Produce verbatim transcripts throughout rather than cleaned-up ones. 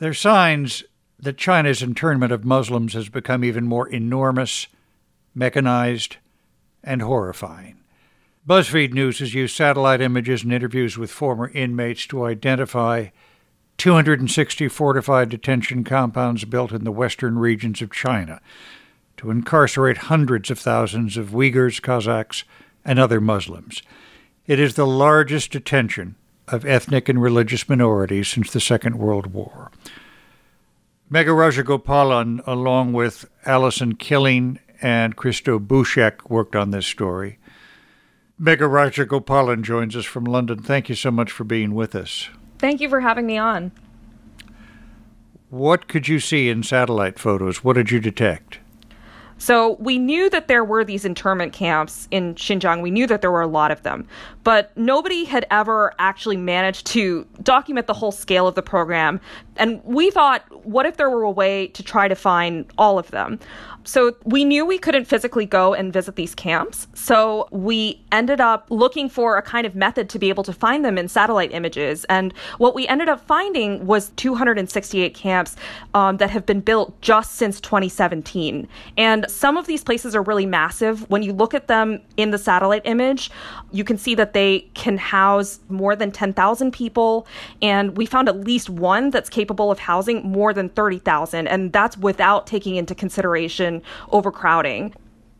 There are signs that China's internment of Muslims has become even more enormous, mechanized, and horrifying. BuzzFeed News has used satellite images and interviews with former inmates to identify two hundred sixty fortified detention compounds built in the western regions of China to incarcerate hundreds of thousands of Uyghurs, Kazakhs, and other Muslims. It is the largest detention of ethnic and religious minorities since the Second World War. Megha Rajagopalan, along with Alison Killing and Christo Bushek, worked on this story. Megha Rajagopalan joins us from London. Thank you so much for being with us. Thank you for having me on. What could you see in satellite photos? What did you detect? So we knew that there were these internment camps in Xinjiang. We knew that there were a lot of them, but nobody had ever actually managed to document the whole scale of the program. And we thought, what if there were a way to try to find all of them? So we knew we couldn't physically go and visit these camps. So we ended up looking for a kind of method to be able to find them in satellite images. And what we ended up finding was two hundred sixty-eight camps um, that have been built just since twenty seventeen. And some of these places are really massive. When you look at them in the satellite image, you can see that they can house more than ten thousand people. And we found at least one that's capable of housing more than thirty thousand. And that's without taking into consideration overcrowding.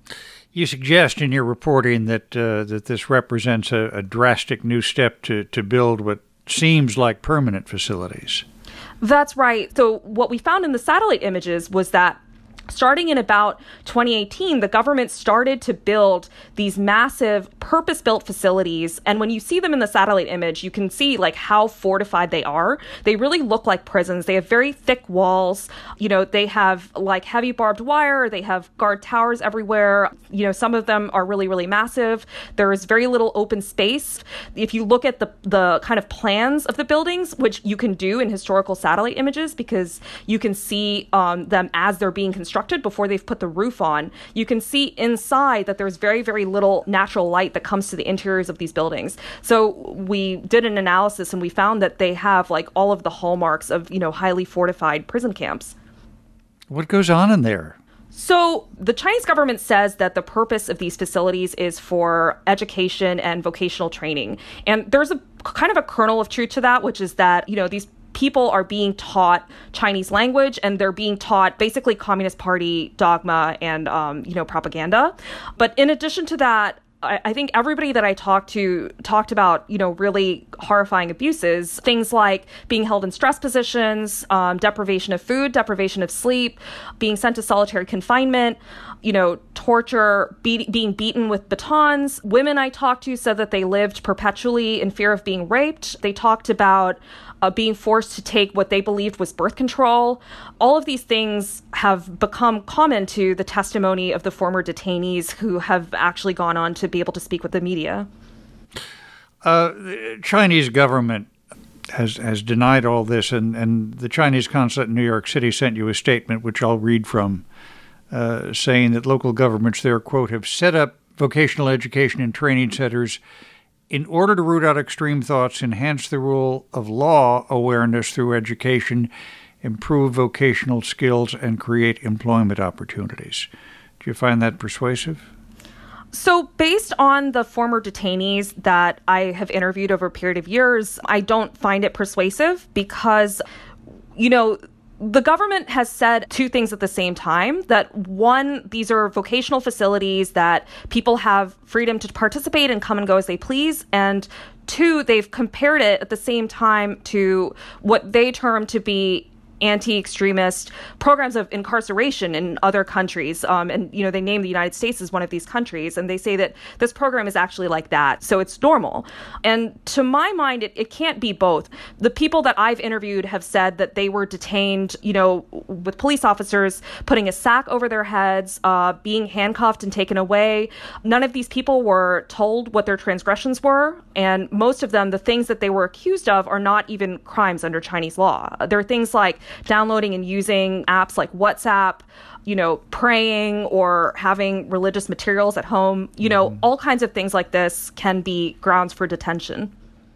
You suggest in your reporting that uh, that this represents a, a drastic new step to, to build what seems like permanent facilities. That's right. So what we found in the satellite images was that starting in about twenty eighteen, the government started to build these massive purpose-built facilities. And when you see them in the satellite image, you can see like how fortified they are. They really look like prisons. They have very thick walls. You know, they have like heavy barbed wire. They have guard towers everywhere. You know, some of them are really, really massive. There is very little open space. If you look at the, the kind of plans of the buildings, which you can do in historical satellite images because you can see um, them as they're being constructed, before they've put the roof on, you can see inside that there's very, very little natural light that comes to the interiors of these buildings. So we did an analysis and we found that they have like all of the hallmarks of, you know, highly fortified prison camps. What goes on in there? So the Chinese government says that the purpose of these facilities is for education and vocational training. And there's a kind of a kernel of truth to that, which is that, you know, these people are being taught Chinese language and they're being taught basically Communist Party dogma and, um, you know, propaganda. But in addition to that, I, I think everybody that I talked to talked about, you know, really horrifying abuses, things like being held in stress positions, um, deprivation of food, deprivation of sleep, being sent to solitary confinement, you know, torture, be- being beaten with batons. Women I talked to said that they lived perpetually in fear of being raped. They talked about Uh, being forced to take what they believed was birth control. All of these things have become common to the testimony of the former detainees who have actually gone on to be able to speak with the media. Uh, the Chinese government has has denied all this, and, and the Chinese consulate in New York City sent you a statement, which I'll read from, uh, saying that local governments there, quote, have set up vocational education and training centers in order to root out extreme thoughts, enhance the rule of law awareness through education, improve vocational skills, and create employment opportunities. Do you find that persuasive? So based on the former detainees that I have interviewed over a period of years, I don't find it persuasive because, you know, the government has said two things at the same time. That one, these are vocational facilities that people have freedom to participate and come and go as they please. And two, they've compared it at the same time to what they term to be anti-extremist programs of incarceration in other countries. Um, and, you know, they name the United States as one of these countries. And they say that this program is actually like that. So it's normal. And to my mind, it, it can't be both. The people that I've interviewed have said that they were detained, you know, with police officers putting a sack over their heads, uh, being handcuffed and taken away. None of these people were told what their transgressions were. And most of them, the things that they were accused of are not even crimes under Chinese law. There are things like downloading and using apps like WhatsApp, you know, praying or having religious materials at home, you know, mm-hmm. all kinds of things like this can be grounds for detention.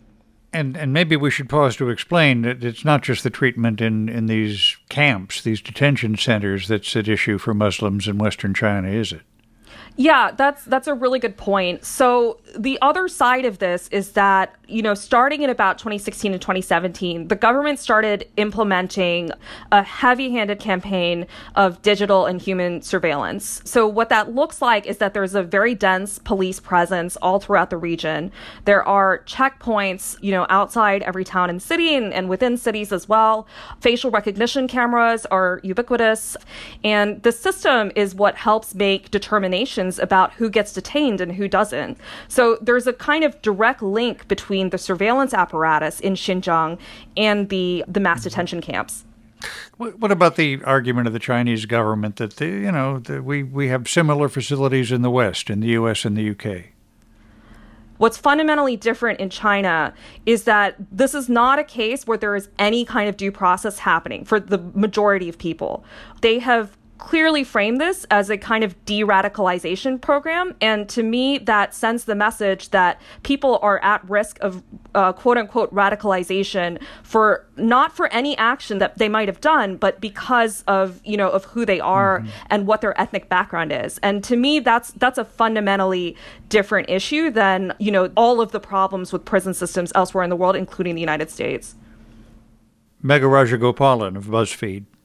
And and maybe we should pause to explain that it's not just the treatment in, in these camps, these detention centers, that's at issue for Muslims in Western China, is it? Yeah, that's that's a really good point. So the other side of this is that, you know, starting in about twenty sixteen and twenty seventeen, the government started implementing a heavy-handed campaign of digital and human surveillance. So what that looks like is that there's a very dense police presence all throughout the region. There are checkpoints, you know, outside every town and city and, and within cities as well. Facial recognition cameras are ubiquitous. And the system is what helps make determinations about who gets detained and who doesn't. So there's a kind of direct link between the surveillance apparatus in Xinjiang and the, the mass detention camps. What about the argument of the Chinese government that, the, you know, the, we, we have similar facilities in the West, in the U S and the U K? What's fundamentally different in China is that this is not a case where there is any kind of due process happening for the majority of people. They have clearly frame this as a kind of de-radicalization program. And to me, that sends the message that people are at risk of uh, quote unquote radicalization for not for any action that they might have done, but because of, you know, of who they are mm-hmm. and what their ethnic background is. And to me, that's that's a fundamentally different issue than, you know, all of the problems with prison systems elsewhere in the world, including the United States. Megha Rajagopalan of BuzzFeed.